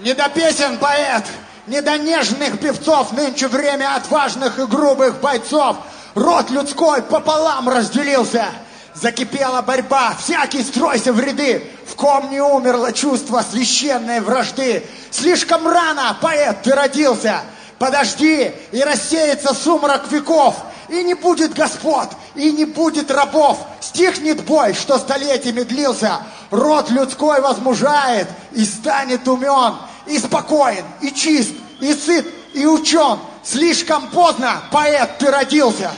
Не до песен поэт, не до нежных певцов, нынче время отважных и грубых бойцов. Род людской пополам разделился, закипела борьба, всякий стройся в ряды. В ком не умерло чувство священной вражды. Слишком рано, поэт, ты родился. Подожди, и рассеется сумрак веков. И не будет господ, и не будет рабов. Стихнет бой, что столетиями длился. Род людской возмужает и станет умен, и спокоен, и чист, и сыт, и учен. Слишком поздно, поэт, ты родился.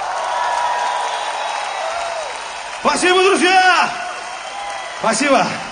Спасибо, друзья! Спасибо!